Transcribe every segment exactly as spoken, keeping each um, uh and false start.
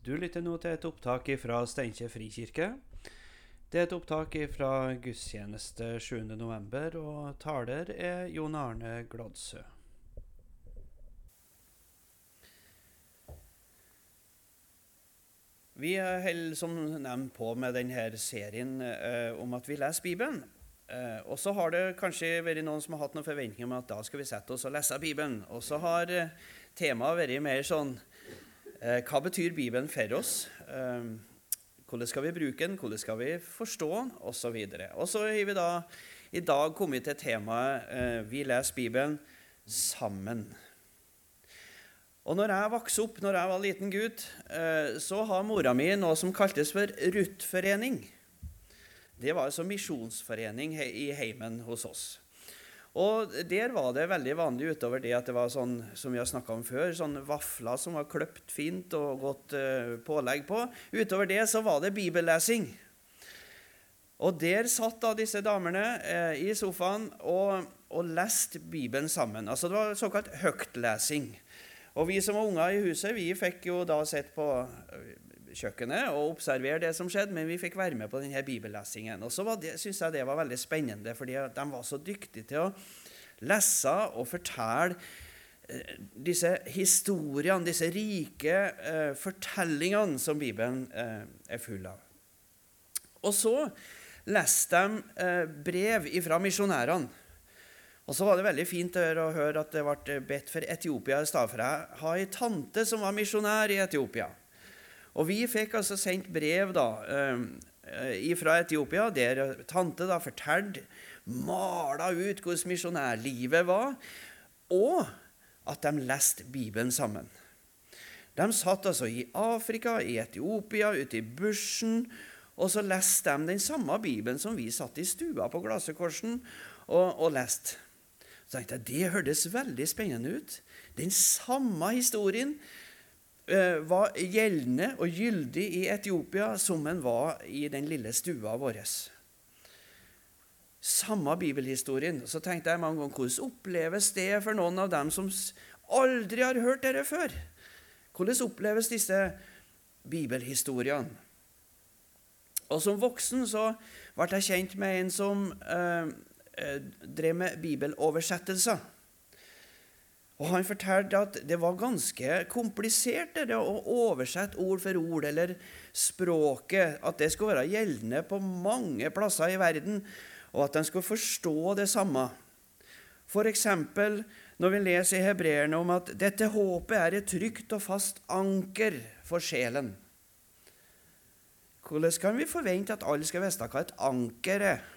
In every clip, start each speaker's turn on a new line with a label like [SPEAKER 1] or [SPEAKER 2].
[SPEAKER 1] Du lytter nå til et opptak fra Steinkjer Frikirke. Det er et opptak fra gudstjeneste sjuende november, og taler er Jon Arne Gladsø. Vi holder som nevnt på med denne serien eh, om at vi leser Bibelen. Eh, og så har det kanskje vært noen som har hatt noen forventninger om at da skal vi sette oss og lese Bibelen. Og så har eh, temaet vært mer sånn, eh, hva betyr Bibelen for oss? Eh, hvordan skal vi bruke den? Hvordan skal vi forstå den? Og så videre. Og så har vi da i dag kommet til temaet eh, vi leser Bibelen sammen. Og når jeg vokste opp, når jeg var liten gutt, så har mora mi noe som kaltes for Ruth-forening. Det var altså misjonsforening i heimen hos oss. Og der var det veldig vanlig utover det at det var sånn, som vi har snakket om før, sånn vafler som var kløpt fint og godt pålegg på. Utover det så var det bibellesing. Og der satt da disse damene i sofaen og, og leste Bibelen sammen. Altså det var såkalt høgtlesing. Og vi som var unger i huset, vi fikk jo da sett på kjøkkenet og observere det som skjedde, men vi fikk være med på denne bibellesingen. Og så synes jeg det var veldig spennende, fordi de var så dyktige til å lese og fortelle disse historiene, disse rike eh, fortellingene som Bibelen eh, er full av. Og så leste de eh, brev fra misjonærene. Og så var det veldig fint å høre at det ble bedt for Etiopia i stedet, for jeg har en tante som var misjonær i Etiopia. Og vi fikk altså sendt brev da, eh, fra Etiopia, der tante da fortalte, malet ut hvordan misjonærlivet var, og at de leste Bibelen sammen. De satt altså i Afrika, i Etiopia, ute i bushen, og så leste de den samme Bibelen som vi satt i stua på Glasekorsen og, og leste. Så tenkte jeg, det hørtes veldig spennende ut. Den samme historien uh, var gjeldende og gyldig i Etiopia som den var i den lille stua vår. Samme bibelhistorien. Så tenkte jeg mange ganger, hvordan oppleves det for noen av dem som aldri har hørt dere før? Hvordan oppleves disse bibelhistoriene? Og som voksen så ble jeg kjent med en som uh, drev med bibeloversettelser. Og han fortalte at det var ganske komplisert det å oversette ord for ord, eller språket, at det skulle være gjeldende på mange plasser i verden, og at de skulle forstå det samme. For eksempel når vi leser i Hebreerne om at dette håpet er et trygt og fast anker for sjelen. Hvordan kan vi forvente at alle skal vite hva et anker er?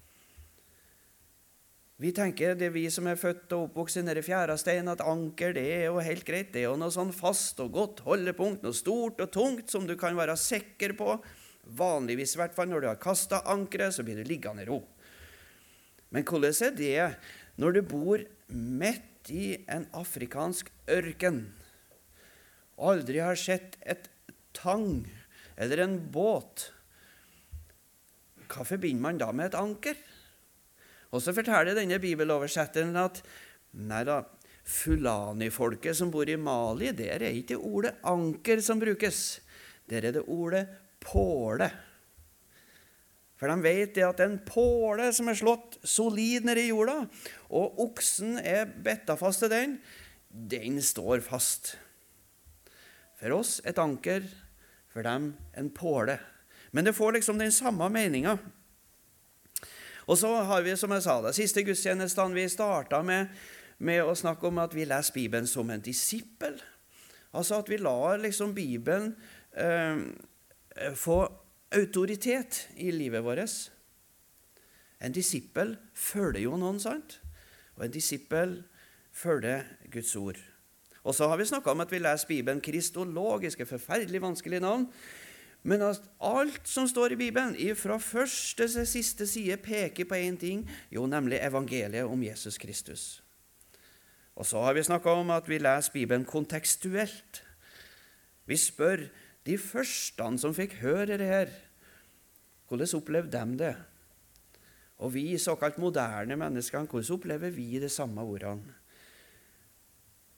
[SPEAKER 1] Vi tenker, det er vi som er født og oppvokst i nede fjærastein, at anker det er jo helt greit. Det er jo noe sånn fast og godt holdepunkt, noe stort og tungt som du kan være sikker på. Vanligvis i hvert fall når du har kastet ankeret, så blir du liggende i ro. Men hvordan er det når du bor midt i en afrikansk ørken, aldri har sett et tang eller en båt? Hva forbinder man da med et anker? Og så forteller denne bibeloversetteren at nei da, Fulani-folket som bor i Mali, der er ikke ordet anker som brukes. Der er det ordet påle. For de vet det at en påle som er slått solid ned i jorda, og oksen er betta fast til den, den står fast. For oss et anker, for dem en påle. Men det får liksom den samme meningen. Og så har vi, som jeg sa, det siste gudstjenesten vi startet med, med å snakke om at vi leser Bibelen som en disippel. Altså at vi lar liksom Bibelen eh, få autoritet i livet vårt. En disippel følger jo noen, sant? Og en disippel følger Guds ord. Og så har vi snakket om at vi leser Bibelen kristologisk, et forferdelig vanskelig navn. Men at alt som står i Bibelen, fra første til siste side, peker på en ting, jo nemlig evangeliet om Jesus Kristus. Og så har vi snakket om at vi leser Bibelen kontekstuelt. Vi spør de første som fikk høre det her, hvordan opplevde de det? Og vi såkalt moderne mennesker, hvordan opplever vi de samme ordene?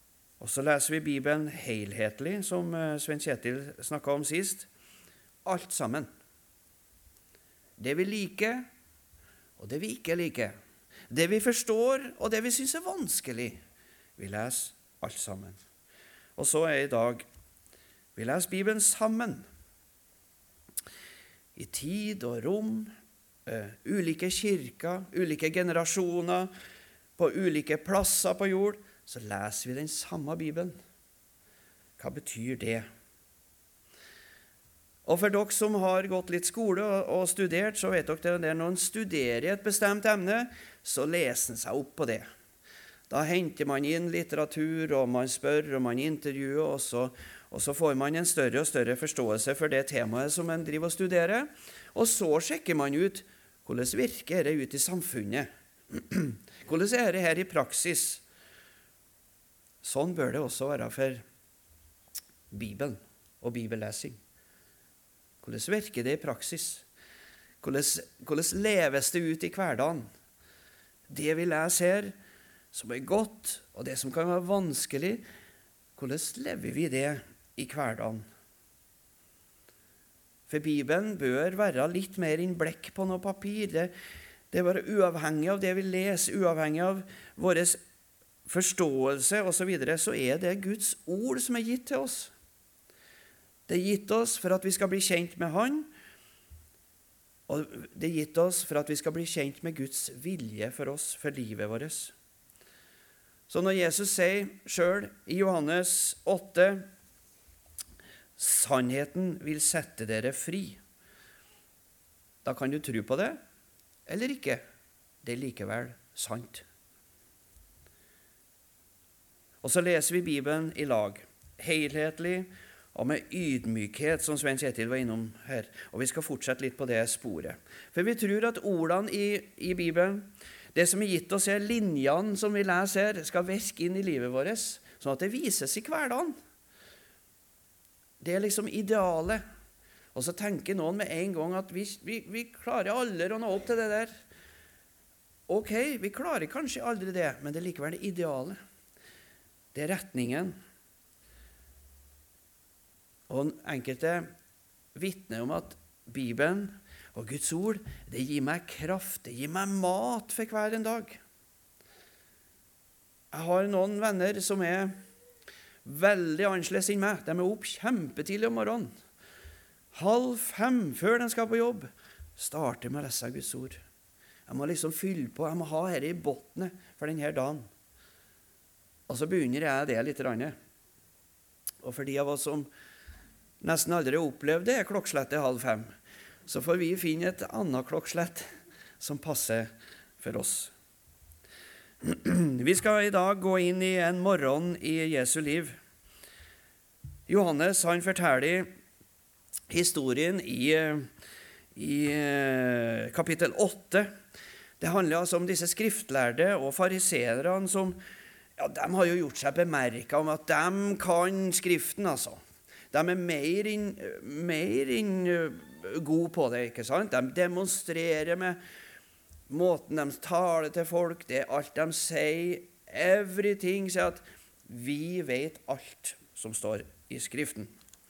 [SPEAKER 1] Og så leser vi Bibelen helhetlig, som Svein Kjetil snakket om sist. Alt sammen. Det vi liker, og det vi ikke liker. Det vi forstår, og det vi synes er vanskelig. Vi leser alt sammen. Og så er i dag, vi leser Bibelen sammen. I tid og rom, uh, ulike kirker, ulike generasjoner, på ulike plasser på jord, så leser vi den samme Bibelen. Hva betyr det? Og for dere som har gått litt skole og, og studert, så vet dere det, når en studerer et bestemt emne, så leser en seg opp på det. Da henter man inn litteratur, og man spør, og man intervjuer, og så, og så får man en større og større forståelse for det temaet som en driver og studerer. Og så sjekker man ut hvordan virker det ut i samfunnet. Hvordan er det her i praksis? Sånn bør det også være for Bibelen og bibellesing. Hvordan virker det i praksis? Hvordan, hvordan leves det ut i hverdagen? Det vi leser her, som er godt, og det som kan være vanskelig, hvordan lever vi det i hverdagen? For Bibelen bør være litt mer enn blekk på noe papir. Det, det er bare uavhengig av det vi leser, uavhengig av vår forståelse og så videre, så er det Guds ord som er gitt til oss. Det er gitt oss for at vi skal bli kjent med Han, og det er gitt oss for at vi skal bli kjent med Guds vilje for oss, for livet vårt. Så når Jesus sier selv i Johannes åtte, sannheten vil sette dere fri, da kan du tro på det, eller ikke. Det er likevel sant. Og så leser vi Bibelen i lag, helhetlig og med ydmykhet, som Svein Kjetil var innom her. Og vi skal fortsette litt på det sporet. For vi tror at ordene i, i Bibelen, det som er gitt oss her, linjene som vi leser her, skal virke inn i livet vårt, sånn at det vises i hverdagen. Det er liksom idealet. Og så tenker noen med en gang at vi, vi, vi klarer aldri å nå opp til det der. Ok, vi klarer kanskje aldri det, men det er likevel det idealet. Det er retningen. Og enkelte vitner om at Bibelen og Guds ord, det gir meg kraft, det gir meg mat for hver en dag. Jeg har noen venner som er veldig annerledes enn meg. De er opp kjempetidlig om morgenen. Halv fem før de skal på jobb. Starter med å lese Guds ord. Jeg må liksom fylle på, jeg må ha dette i bottene for denne dagen. Og så begynner jeg det litt. Og for de av oss som nesten aldri har opplevd det klokkeslettet halv fem, så får vi finne et annet klokkslett som passer for oss. Vi skal i dag gå inn i en morgen i Jesu liv. Johannes, han forteller historien i, i kapittel åtte. Det handler altså om disse skriftlærde og fariseerne som ja, de har jo gjort seg bemerket om at de kan skriften, altså. De er mer enn mer inn gode på det, ikke sant? De demonstrerer med måten de taler til folk, det er alt de sier, everything, sier at vi vet alt som står i skriften.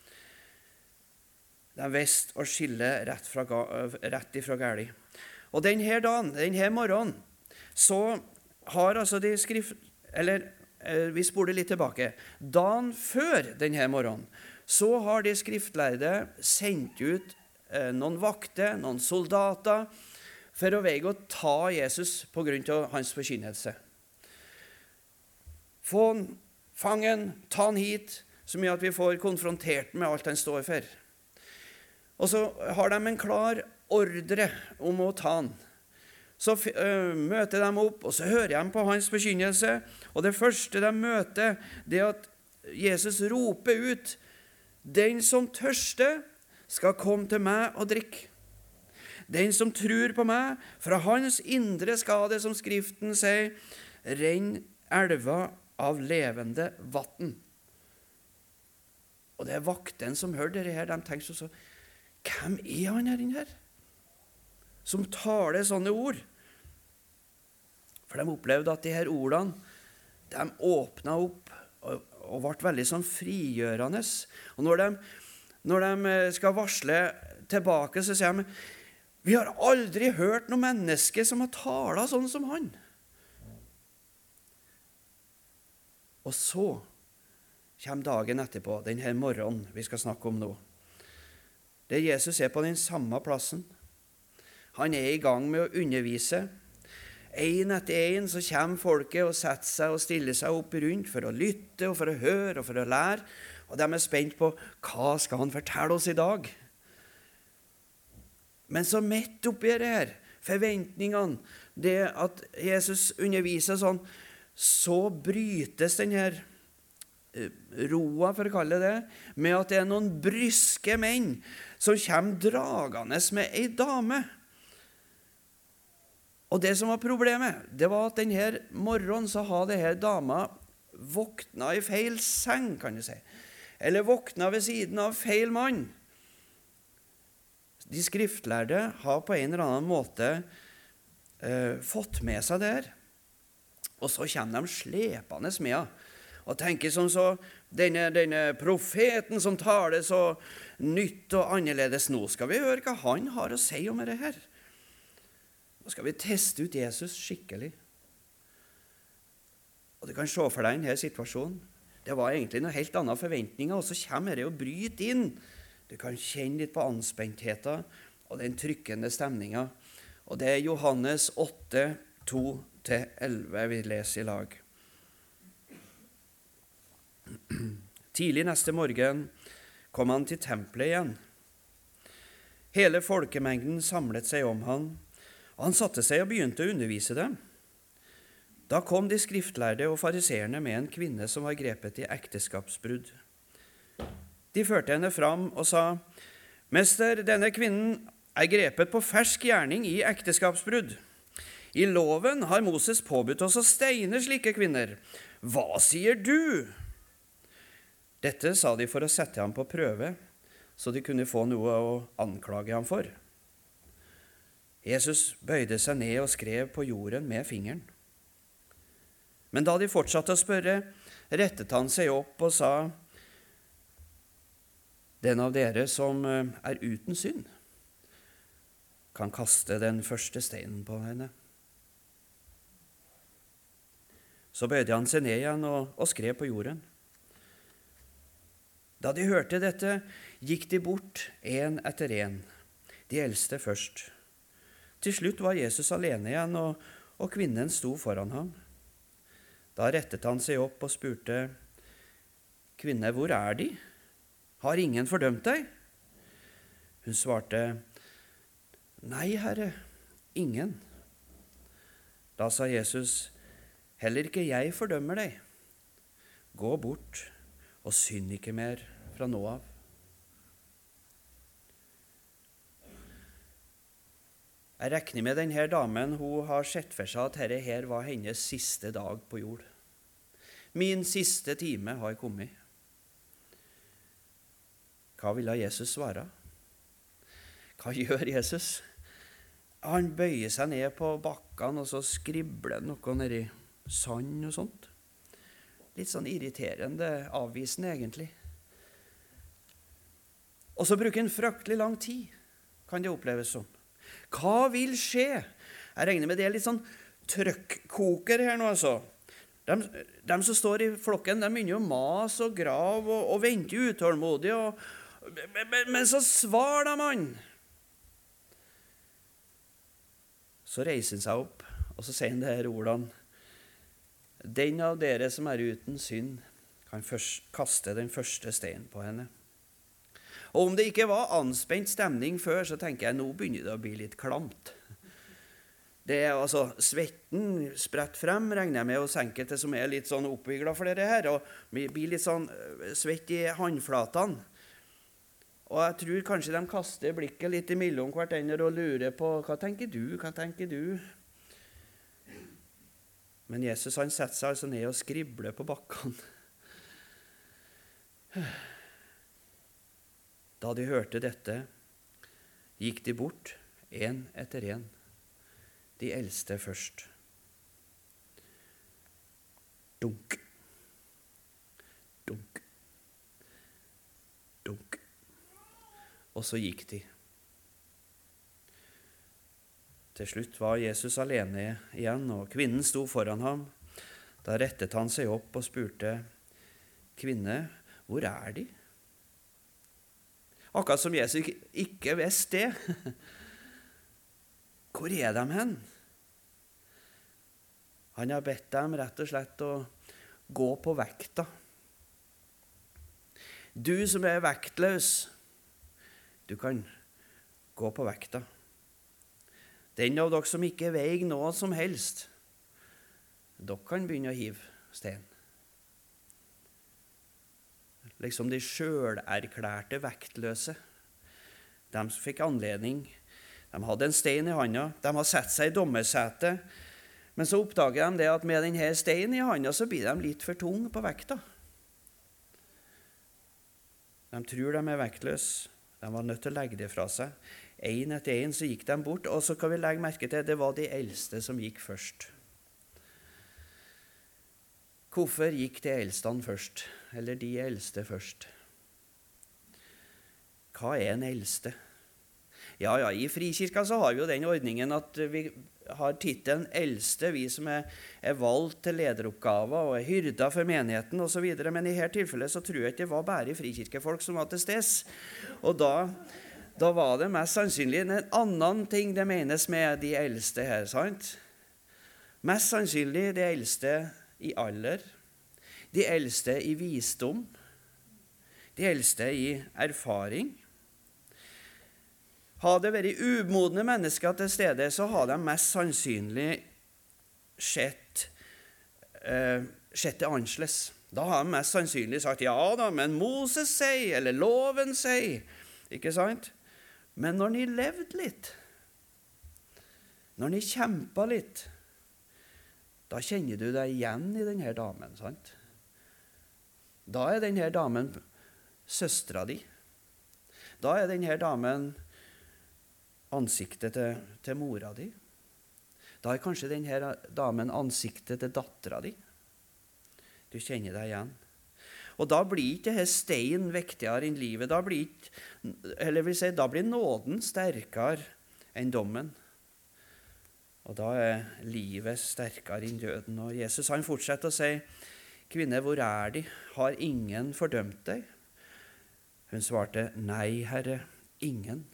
[SPEAKER 1] De visste å skille rett, fra, rett ifra galt. Og denne dagen, denne morgenen, så har altså de skrift... Eller, vi spoler litt tilbake. Dagen før denne morgenen, så har de skriftlærde sendt ut noen vakter, noen soldater, for å veie å ta Jesus på grunn av hans forkynnelse. Få fangen, ta han hit, så mye at vi får konfrontert med alt han står for. Og så har de en klar ordre om å ta han. Så uh, møter de opp, og så hører de på hans forkynnelse. Og det første de møter, det er at Jesus roper ut, «Den som tørster skal komme til meg og drikke. Den som tror på meg, fra hans indre skal det, som Skriften sier, renn elva av levende vatten.» Og det er vakten som hørte det her, de tenkte så, så hvem er han her inne her? Som taler sånne ord. For de opplevde at de her ordene, de åpnet opp, og, og ble veldig sånn frigjørende. Og når de, når de skal varsle tilbake, så sier de, vi har aldri hørt noe menneske som har talet sånn som han. Og så kommer dagen etterpå, denne morgenen vi skal snakke om nå. Det er Jesus er på den samme plassen. Han er i gang med å undervise. En etter en så kommer folket og setter seg og stiller seg opp rundt for å lytte og for å høre og for å lære. Og de er spent på hva skal han fortelle oss i dag. Men så midt oppi det her, forventningene, det at Jesus underviser sånn, så brytes den her roa, for å kalle det, med at det er noen bryske menn som kommer dragende med ei dame. Og det som var problemet, det var at denne morgenen så hadde denne dama våkna i feil seng, kan du si. Eller våkna ved siden av feil mann. De skriftlærde har på en eller annen måte eh, fått med seg det her. Og så kommer de slepende med henne. Og tenker som så, denne, denne profeten som taler så nytt og annerledes, nå skal vi høre hva han har å si om det her. Nå skal vi teste ut Jesus skikkelig. Og du kan se for deg denne situasjonen. Det var egentlig noe helt annet forventninger, og så kommer det å bryte inn. Du kan kjenne litt på anspentheten og den trykkende stemningen. Og det er Johannes åtte, to til elleve vi leser i lag. Tidlig neste morgen kom han til tempelet igjen. Hele folkemengden samlet seg om han, og han satte seg og begynte å undervise dem. Da kom de skriftlærde og fariseerne med en kvinne som var grepet i ekteskapsbrudd. De førte henne fram og sa, «Mester, denne kvinnen er grepet på fersk gjerning i ekteskapsbrudd. I loven har Moses påbudt oss å steine slike kvinner. Hva sier du?» Dette sa de for å sette ham på prøve, så de kunne få noe å anklage ham for. Jesus bøyde seg ned og skrev på jorden med fingeren. Men da de fortsatte å spørre, rettet han seg opp og sa, «Den av dere som er uten synd, kan kaste den første steinen på henne.» Så bøyde han seg ned igjen og, og skrev på jorden. Da de hørte dette, gikk de bort en etter en, de eldste først. Til slutt var Jesus alene igjen, og, og kvinnen sto foran ham. Da rettet han seg opp og spurte, «Kvinne, hvor er de? Har ingen fordømt deg?» Hun svarte, «Nei, Herre, ingen.» Da sa Jesus, «Heller ikke jeg fordømmer deg. Gå bort og synd ikke mer fra nå av.» Jeg regner med denne damen, hun har sett for seg at dette her var hennes siste dag på jord. Min siste time har kommet. Hva ville Jesus svare? Hva gjør Jesus? Han bøyer seg ned på bakken, og så skribler han noe ned i sand og sånt. Litt sånn irriterende, avvisende egentlig. Og så bruker han fryktelig lang tid, kan det oppleves som. Hva vil skje? Jeg regner med det er litt sånn trøkkkoker her nå, altså. De, de som står i flokken, de begynner å mas og grav og, og venter utålmodig, og, men, men så svar da, mann. Så reiser han seg opp, og så sier han det her ordene. Den av dere som er uten synd, kan først kaste den første steinen på henne. Og om det ikke var anspent stemning før, så tenker jeg, nå begynner det å bli litt klamt. Det er altså, svetten spredt frem, regner jeg med, hos enkelte som er litt sånn oppbygget for dette her, og blir litt sånn svett i håndflatene. Og jeg tror kanskje de kaster blikket litt imellom hverandre og lurer på, hva tenker du, hva tenker du? Men Jesus han setter seg altså ned og skribler på bakken. Da de hørte dette, gikk de bort, en etter en, de eldste først. Dunk. Dunk. Og så gikk de. Til slutt var Jesus alene igjen, og kvinnen sto foran ham. Da rettet han seg opp og spurte, «Kvinne, hvor er de?» Akkurat som Jesus ikke visste det. Hvor er de hen? Han har bedt dem rett og slett å gå på vekta. Du som er vektløs, du kan gå på vekta. Den av dere som ikke veier noe som helst, dere kan begynne å hive stein. Liksom de selverklærte vektløse. De som fikk anledning, de hadde en stein i handa, de har sett seg i dommersetet, men så oppdager de det at med denne steinen i handa så blir de litt for tung på vekta. De tror de er vektløse. De var nødt til å legge det fra seg. En etter en så gikk de bort, og så kan vi legge merke til at det var de eldste som gikk først. Hvorfor gikk de eldste først, eller de eldste først? Hva er en eldste? Ja, ja, i Frikirka så har vi jo den ordningen at vi har titelen eldste, vi som er, er valgt til lederoppgaver og er hyrda for menigheten og så videre, men i her tilfellet så tror jeg ikke det var bare frikirkefolk som var til steds. Og da, da var det mest sannsynlig en annen ting det menes med de eldste her, sant? Mest sannsynlig de eldste i alder, de eldste i visdom, de eldste i erfaring. Hadde det vært umodne mennesker til stede, så hadde de mest sannsynlig sett, eh, sett det annerledes. Da har de mest sannsynlig sagt, ja da, men Moses sier, eller loven sier, ikke sant? Men når de levde litt, når de kjempet litt, da kjenner du deg igjen i denne damen, sant? Da er denne damen søstra di. Da er denne damen ansiktet til, til mora di. Da er kanskje denne damen ansiktet til dattera di. Du kjenner deg igjen. Og da blir ikke denne steinen viktigere enn livet. Da blir, ikke, eller vil si, da blir nåden sterkere enn dommen. Og da er livet sterkere enn døden. Og Jesus han fortsetter å si, «Kvinne, hvor er de? Har ingen fordømt deg?» Hun svarte, «Nei, Herre, ingen.»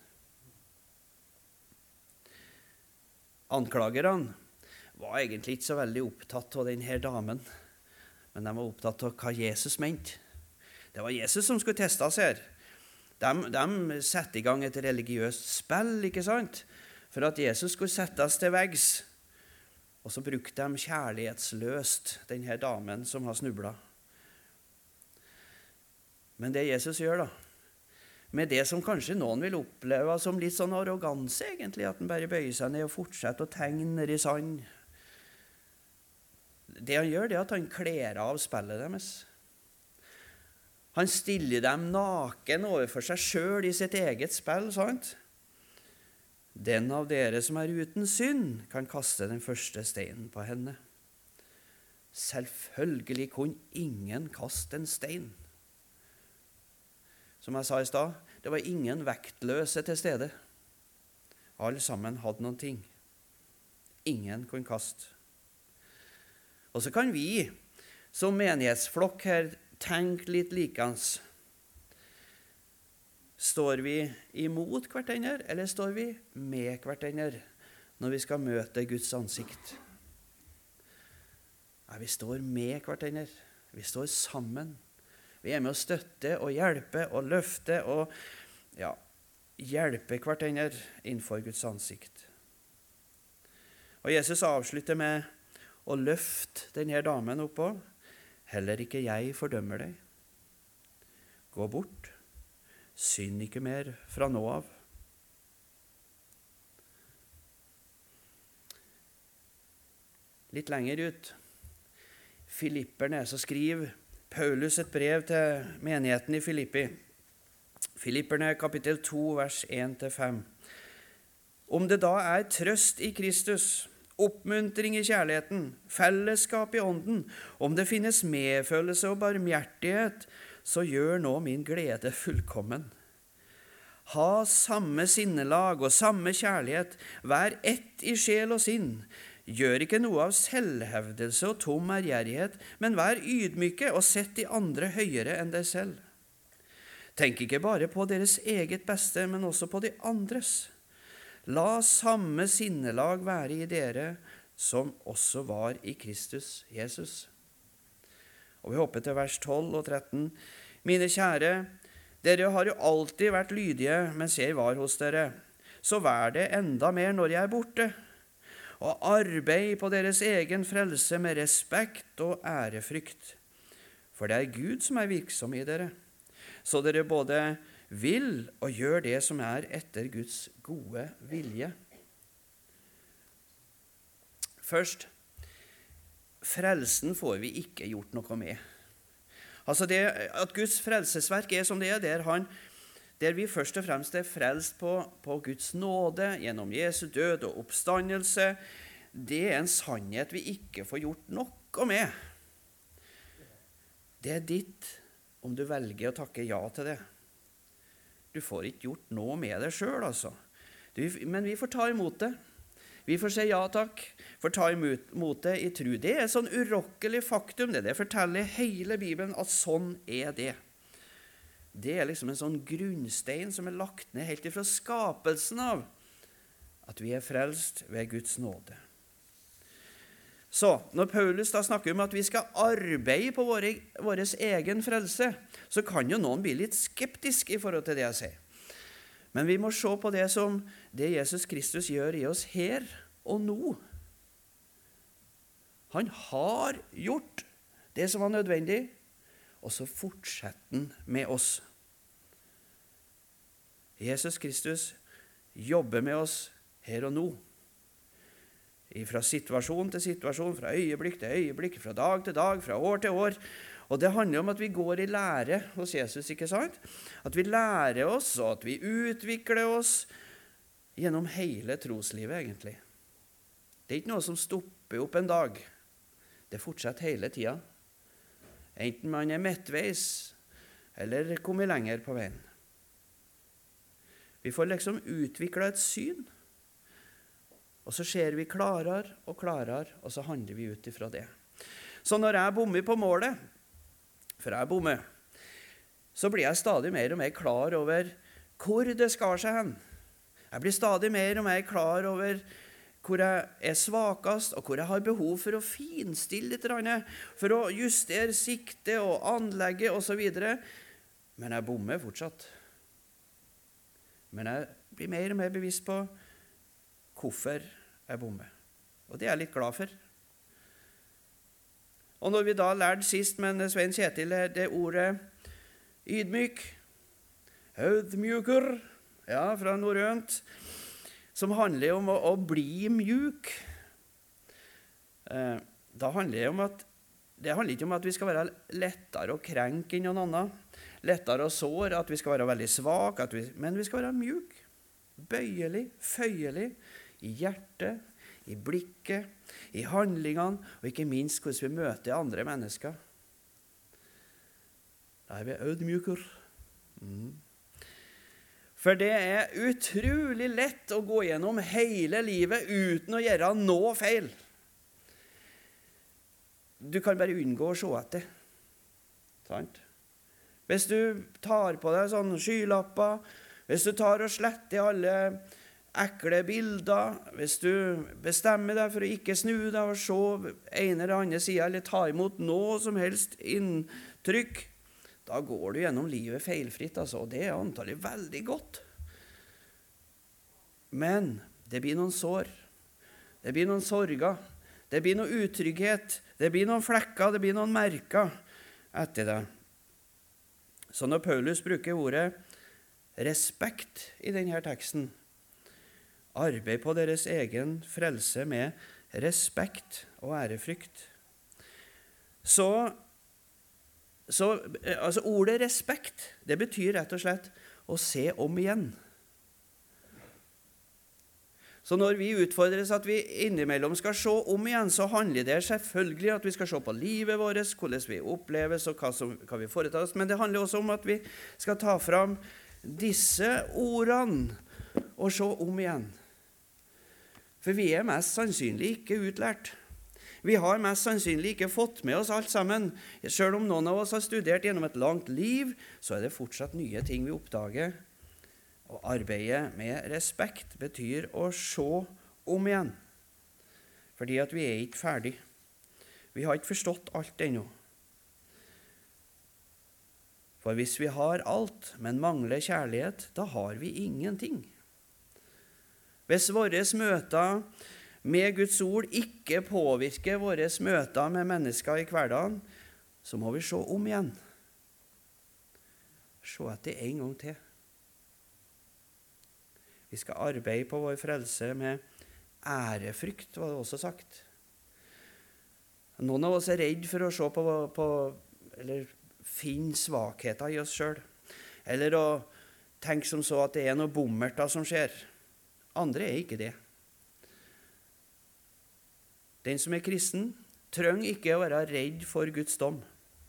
[SPEAKER 1] Anklagerne var egentlig ikke så veldig opptatt av denne damen, men de var opptatt av hva Jesus mente. Det var Jesus som skulle testes her. De, de satte i gang et religiøst spill, ikke sant? For at Jesus skulle settes til veggs. Og så brukte de kjærlighetsløst denne damen som har snublet. Men det Jesus gjør da, med det som kanskje noen vil oppleve som litt sånn arroganse egentlig, at den bare bøyer seg ned og fortsetter å tegne i sand. Det han gjør, det er at han kler av spillet deres. Han stiller dem naken overfor seg selv i sitt eget spill, sant? Den av dere som er uten synd, kan kaste den første steinen på henne. Selvfølgelig kunne ingen kaste en stein. Som jeg sa i stad, det var ingen vektløse til stede. Alle sammen hadde noen ting. Ingen kunne kaste. Og så kan vi, som menighetsflokk her, tenke litt likens. Står vi imot hverandre, eller står vi med hverandre når vi skal møte Guds ansikt? Ja, vi står med hverandre. Vi står sammen. Vi er med å støtte og hjelpe og løfte og ja, hjelpe hverandre innenfor Guds ansikt. Og Jesus avslutter med å løfte denne damen oppå. Heller ikke jeg fordømmer deg. Gå bort. Synd ikke mer fra nå av. Litt lenger ut, Filipperne, så skriver Paulus et brev til menigheten i Filippi. Filipperne kapittel to, vers en til fem. Om det da er trøst i Kristus, oppmuntring i kjærligheten, fellesskap i ånden, om det finnes medfølelse og barmhjertighet, så gjør nå min glede fullkommen. Ha samme sinnelag og samme kjærlighet, vær ett i sjel og sinn. Gjør ikke noe av selvhevdelse og tom ærgjerrighet, men vær ydmyke og sett de andre høyere enn deg selv. Tenk ikke bare på deres eget beste, men også på de andres. La samme sinnelag være i dere, som også var i Kristus Jesus. Og vi hopper til vers tolv og tretten. Mine kjære, dere har jo alltid vært lydige mens jeg var hos dere. Så vær det enda mer når jeg er borte. Og arbeid på deres egen frelse med respekt og ærefrykt. For det er Gud som er virksom i dere. Så dere både vil og gjør det som er etter Guds gode vilje. Først, frelsen får vi ikke gjort noe med. Altså det, at Guds frelsesverk er som det er, der, han, der vi først og fremst er frelst på, på Guds nåde, gjennom Jesu død og oppstandelse, det er en sannhet vi ikke får gjort noe med. Det er ditt om du velger å takke ja til det. Du får ikke gjort noe med det selv, altså. Du, men vi får ta imot det. Vi får si ja takk, får ta imot det i tro. Det er et sånn urokkelig faktum, det. Det forteller hele Bibelen at sånn er det. Det er liksom en sånn grunnstein som er lagt ned helt ifra skapelsen av, at vi er frelst ved Guds nåde. Så, når Paulus da snakker om at vi skal arbeide på våre, vår egen frelse, så kan jo noen bli litt skeptisk i forhold til det jeg sier. Men vi må se på det som det Jesus Kristus gjør i oss her og nå. Han har gjort det som var nødvendig, og så fortsetter han med oss. Jesus Kristus jobber med oss her og nå. Fra situasjon til situasjon, fra øyeblikk til øyeblikk, fra dag til dag, fra år til år. Og det handler om at vi går i lære hos Jesus, ikke sant? At vi lærer oss, og at vi utvikler oss gjennom hele troslivet, egentlig. Det er ikke noe som stopper opp en dag. Det fortsetter hele tiden. Enten man er midtveis, eller kommer lenger på veien. Vi får liksom utviklet et syn, og så ser vi klarere og klarere, og så handler vi ut ifra det. Så når jeg bommer på målet, for jeg bommer, så blir jeg stadig mer og mer klar over hvor det skar seg hen. Jeg blir stadig mer og mer klar over hvor jeg er svakest, og hvor jeg har behov for å finstille litt, for å justere sikte og anlegge og så videre. Men jeg bommer fortsatt. Men jeg blir mer og mer bevisst på hvorfor jeg bommer. Og det er jeg litt glad for. Og når vi da lærte sist med Svein Kjetil det ordet ydmyk, audmjukur, ja, fra norrønt, som handler om å, å bli mjuk, eh, da handler det om at det handler ikke om at vi skal være lettere å krenke enn noen annen, lettere å såre, at vi skal være veldig svak, at vi, men vi skal være mjuk, bøyelig, føyelig, i hjertet, i blikket, i handlingene, og ikke minst hvordan vi møter andre mennesker. Da er vi audmjuker. Mm. For det er utrolig lett å gå gjennom hele livet uten å gjøre noe feil. Du kan bare unngå å se etter. Sant? Hvis du tar på deg sånne skylapper, hvis du tar og sletter alle ekle bilder, hvis du bestemmer deg for å ikke snu deg og se en eller annen side, eller ta imot noe som helst inntrykk, da går du gjennom livet feilfritt, altså, og det er antagelig veldig godt. Men det blir noen sår, det blir noen sorger, det blir noen utrygghet, det blir noen flekker, det blir noen merker etter det. Så når Paulus bruker ordet respekt i denne teksten, arbeid på deres egen frelse med respekt og ærefrykt. Så, så altså ordet respekt, det betyr rett og slett å se om igjen. Så når vi utfordres at vi innimellom skal se om igjen, så handler det selvfølgelig at vi skal se på livet vårt, hvordan vi oppleves og hva, som, hva vi foretar oss. Men det handler også om at vi skal ta fram disse ordene og se om igjen. For vi er mest sannsynlig ikke utlært. Vi har mest sannsynlig ikke fått med oss alt sammen. Selv om noen av oss har studert gjennom et langt liv, så er det fortsatt nye ting vi oppdager. Å arbeide med respekt betyr å se om igjen. Fordi at vi er ikke ferdig. Vi har ikke forstått alt ennå. For hvis vi har alt, men mangler kjærlighet, da har vi ingenting. Hvis våre møter med Guds ord ikke påvirker våre møter med mennesker i hverdagen, så må vi se om igjen. Se etter en gang til. Vi skal arbeide på vår frelse med ærefrykt, var det også sagt. Noen av oss er redd for å se på, på eller finne svakheter i oss selv, eller å tenke som så at det er noe bommerter som skjer. Andre er ikke det. Den som er kristen, trenger ikke å være redd for Guds dom.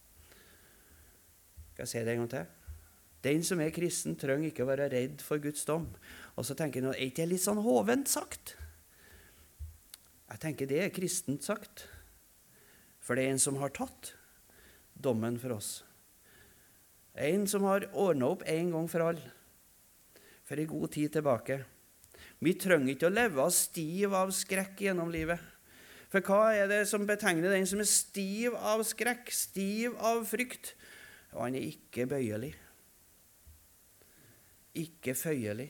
[SPEAKER 1] Skal jeg si det en gang til? Den som er kristen, trenger ikke å være redd for Guds dom. Og så tenker jeg, er ikke det litt sånn hovent sagt? Jeg tenker det er kristent sagt. For det er en som har tatt dommen for oss. En som har ordnet opp en gang for all. For en god tid tilbake. Vi trenger ikke å leve stiv av skrekk gjennom livet. For hva er det som betegner den som er stiv av skrekk, stiv av frykt? Og han er ikke bøyelig. Ikke føyelig.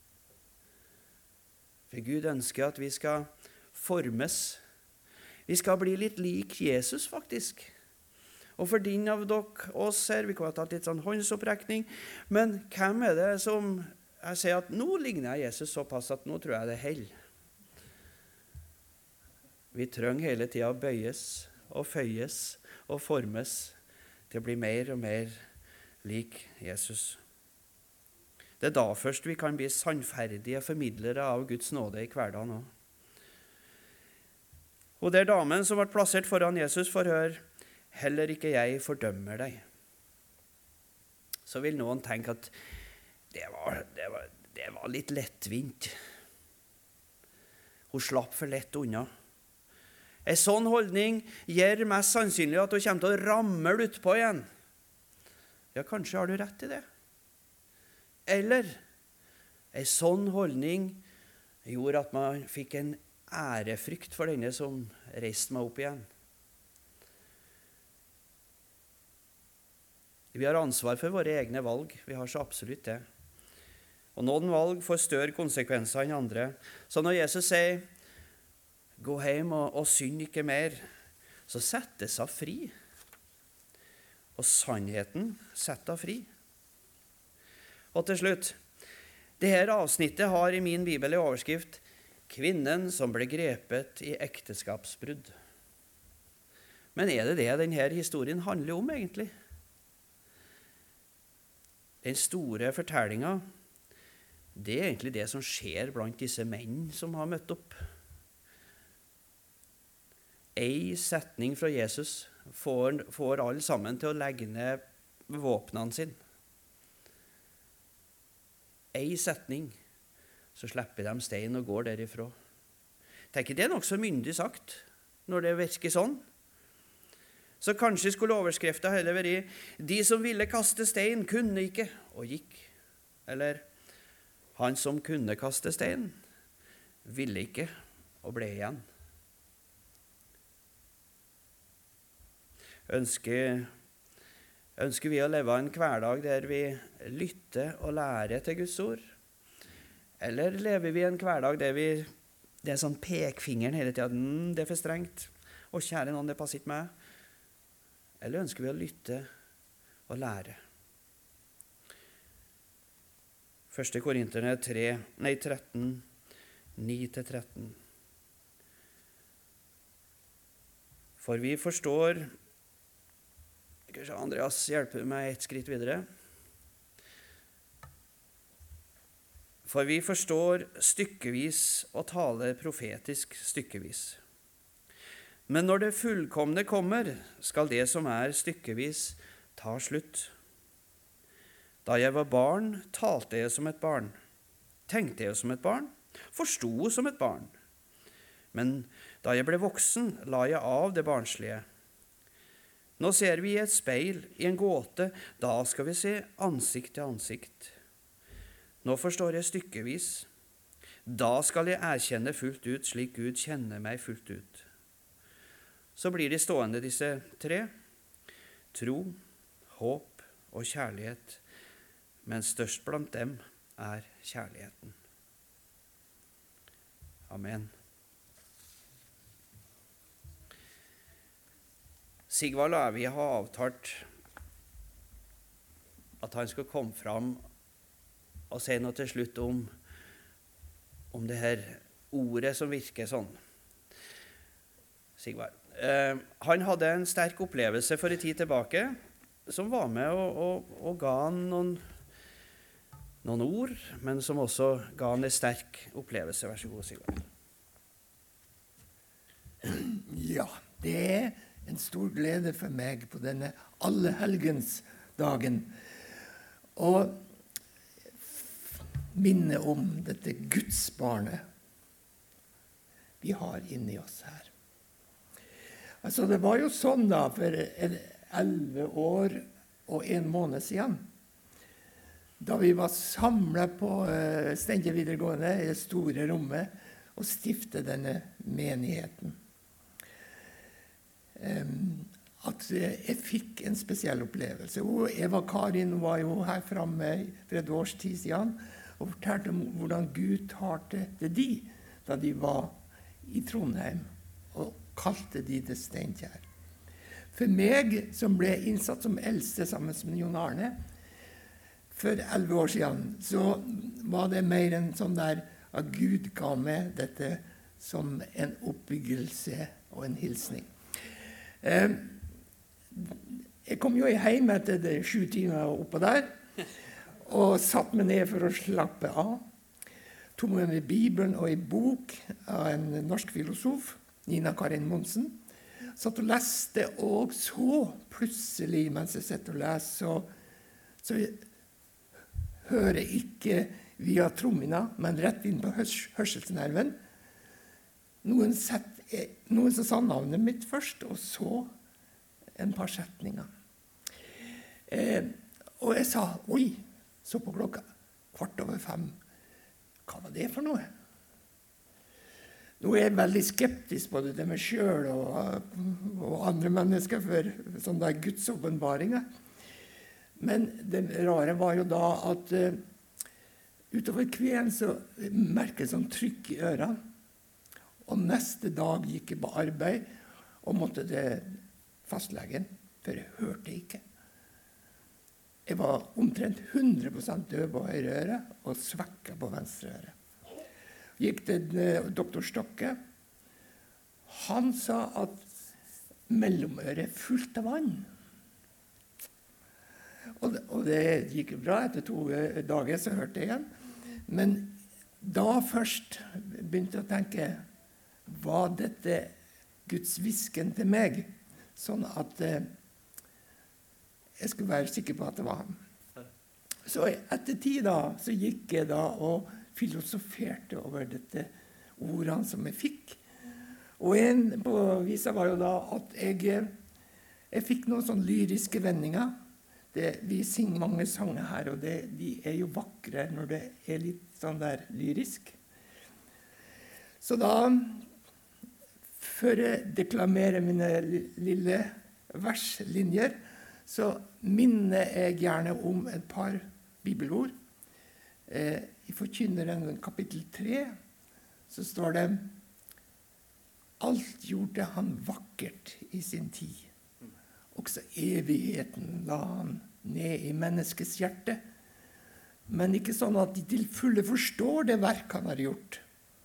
[SPEAKER 1] For Gud ønsker at vi skal formes. Vi skal bli litt lik Jesus, faktisk. Og for din av dere oss her, vi kan ha tatt litt sånn håndsopprekning, men hvem er det som jeg sier at nå ligner jeg Jesus såpass at nå tror jeg det holder? Vi trenger hele tiden å bøyes og føyes og formes til å bli mer og mer lik Jesus. Det er da først vi kan bli sannferdige formidlere av Guds nåde i hverdagen også. Og der damen som ble plassert foran Jesus får høre, heller ikke jeg fordømmer deg. Så vil noen tenke at det var, det var, det var litt lettvint. Hun slapp for lett unna. En sånn holdning gjør mest sannsynlig at hun kommer til å ramle utpå igjen. Ja, kanskje har du rett i det. Eller en sånn holdning gjorde at man fikk en ærefrykt for denne som reiste meg opp igjen. Vi har ansvar for våre egne valg. Vi har så absolutt det. Og noen valg får større konsekvenser enn andre. Så når Jesus sier, gå hjem og, og synd ikke mer, så settes hun fri. Og sannheten setter henne fri. Og til slutt, dette avsnittet har i min bibel i overskrift kvinnen som ble grepet i ekteskapsbrudd. Men er det det denne historien handler om egentlig? Den store fortellingen, det er egentlig det som skjer blant disse menn som har møtt opp. En setning fra Jesus får, får alle sammen til å legge ned våpnene sine. En setning, så slipper de stein og går derifra. Tenker det er nok så myndig sagt, når det virker sånn. Så kanskje skulle overskriften heller være, de som ville kaste stein kunne ikke, og gikk. Eller, han som kunne kaste stein, ville ikke, og ble igjen. Ønsker, ønsker vi å leve en hverdag der vi lytter og lærer til Guds ord? Eller lever vi en hverdag der vi, det er sånn pekfingeren hele tiden, det er for strengt, og kjære noen, det passer ikke meg. Eller ønsker vi å lytte og lære? Første Korinterne tre, nei, tretten, ni til tretten. For vi forstår, kanskje Andreas hjelper meg et skritt videre. For vi forstår stykkevis og taler profetisk stykkevis. Men når det fullkomne kommer, skal det som er stykkevis ta slutt. Da jeg var barn, talte jeg som et barn, tenkte jeg som et barn, forsto som et barn. Men da jeg ble voksen, la jeg av det barnslige. Nå ser vi i et speil, i en gåte, da skal vi se ansikt til ansikt. Nå forstår jeg stykkevis. Da skal jeg erkjenne fullt ut, slik Gud kjenner meg fullt ut. Så blir de stående, disse tre: tro, håp og kjærlighet, men størst blant dem er kjærligheten. Amen. Sigvald og Evie har avtalt at han skal komme fram og si noe til slutt om, om det her ordet som virker sånn. Sigvald. Eh, han hadde en sterk opplevelse for en tid tilbake, som var med og, og, og ga han noen, noen ord, men som også ga han en sterk opplevelse. Vær så god, Sigvald.
[SPEAKER 2] Ja, det er en stor glede for meg på denne allehelgens dagen å minne om dette Gudsbarnet vi har inni oss her. Altså, det var jo sånn da, for elleve år og en måned siden, da vi var samlet på uh, Steinkjer videregående i det store rommet og stiftet denne menigheten. Um, at jeg fikk en spesiell opplevelse. Og Eva Karin var jo her fremme for et års tid siden og fortalte om hvordan Gud talte til de da de var i Trondheim og kalte de til Steinkjer. For meg, som ble innsatt som eldste sammen med Jon Arne for elleve år siden, så var det mer en sånn der at Gud ga meg dette som en oppbyggelse og en hilsning. Eh, jeg kom jo hjem etter det sju timer oppe der, og satt meg ned for å slappe av. Tog med meg Bibelen og en bok av en norsk filosof, Nina Karin Monsen. Satt og leste, og så plutselig, mens jeg sitter og leser, så, så jeg hører jeg ikke via trommene, men rett inn på hørs hørselsnerven. Noen, sett, noen som sa navnet mitt først, og så en par setninger. Eh, og jeg sa, oi, så på klokka, kvart over fem. Hva var det for noe? Nå er jeg veldig skeptisk både til meg selv og, og andre mennesker for sånne der Guds åpenbaringer. Men det rare var jo da at uh, utover kvelden så merket jeg sånn trykk i ørene. Og neste dag gikk jeg på arbeid og måtte til fastlegen, for jeg hørte ikke. Jeg var omtrent hundre prosent døv på høyre øre og svekket på venstre øre. Gikk til doktor Stokke. Han sa at mellomøret er fullt av vann. Og det, og det gikk bra. Etter to dager så hørte jeg igjen. Men da først begynte jeg å tenke, var dette Guds visken til meg? Sånn at eh, jeg skulle være sikker på at det var ham. Så etter tid da, så gikk jeg da og filosoferte over dette ordene som jeg fikk. Og en på visa var jo da at jeg, jeg fikk noen sånne lyriske vendinger. Det, vi synger mange sanger her, og det, de er jo vakre når det er litt sånn der lyrisk. Så da, før jeg deklamerer mine lille verslinjer, så minner jeg gjerne om et par bibelord. Eh, I Forkynneren kapittel tre så står det: alt gjorde han vakkert i sin tid. Også evigheten la han ned i menneskets hjerte. Men ikke sånn at de til fulle forstår det verk han har gjort.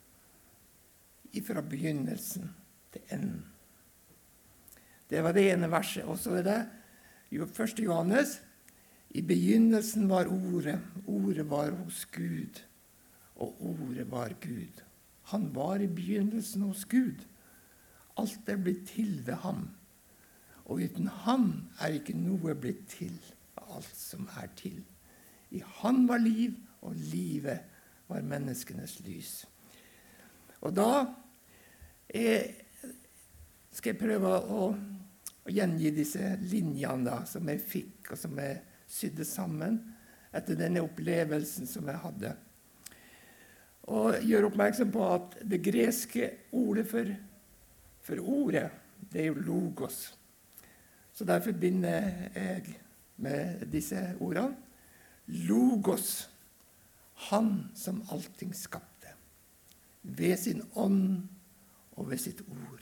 [SPEAKER 2] Fra begynnelsen til enden. Det var det ene verset. Og så er det jo første Johannes. I begynnelsen var ordet. Ordet var hos Gud. og ordet var Gud. Han var i begynnelsen hos Gud. Alt er blitt til ved ham. Og uten han er ikke noe blitt til av alt som er til. I han var liv, og livet var menneskenes lys. Og da er, skal jeg prøve å, å gjengi disse linjene da, som jeg fikk, og som jeg sydde sammen etter denne opplevelsen som jeg hadde. Og gjør oppmerksom på at det greske ordet for, for ordet, det er jo logos. Så derfor begynner jeg med disse ordene. Logos, han som allting skapte, ved sin ånd og ved sitt ord.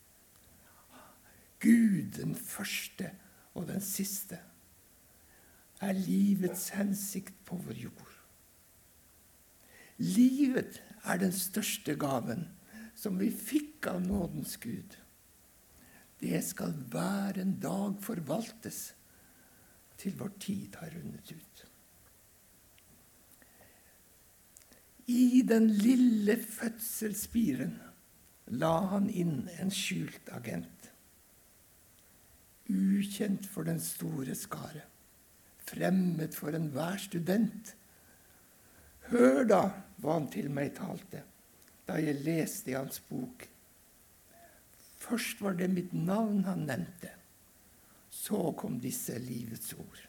[SPEAKER 2] Gud, den første og den siste, er livets hensikt på vår jord. Livet er den største gaven som vi fikk av nådens Gud. Det skal hver en dag forvaltes til vår tid har rundet ut. I den lille fødselsspiren la han inn en skjult agent. Ukjent for den store skare, fremmed for enhver student. Hør da hva han til meg talte, da jeg leste i hans bok. Først var det mitt navn han nevnte, så kom disse livets ord.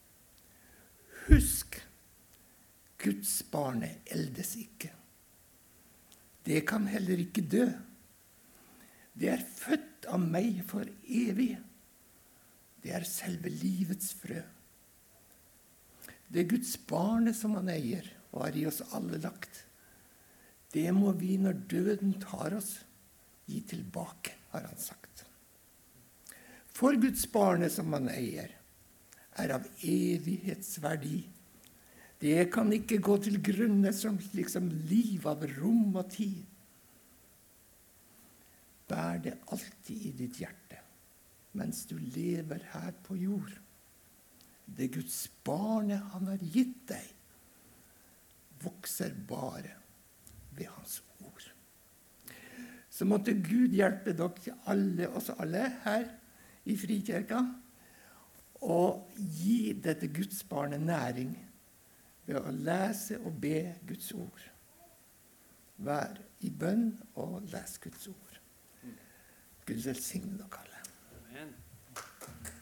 [SPEAKER 2] Husk, Guds barnet eldes ikke. Det kan heller ikke dø. Det er født av meg for evig. Det er selve livets frø. Det er Guds barnet som han eier, og har i oss alle lagt. Det må vi, når døden tar oss, gi tilbake, har han sagt. For Guds barnet som han eier, er av evighetsverdi. Det kan ikke gå til grunne som liksom liv av rom og tid. Bær det alltid i ditt hjerte, mens du lever her på jord. Det Guds barnet han har gitt deg, vokser bare ved hans ord. Så måtte Gud hjelpe dere alle, oss alle her i Frikirka, og gi dette Guds barnet næring ved å lese og be Guds ord. Vær i bønn og les Guds ord. Gud velsigne dere alle.
[SPEAKER 1] Amen.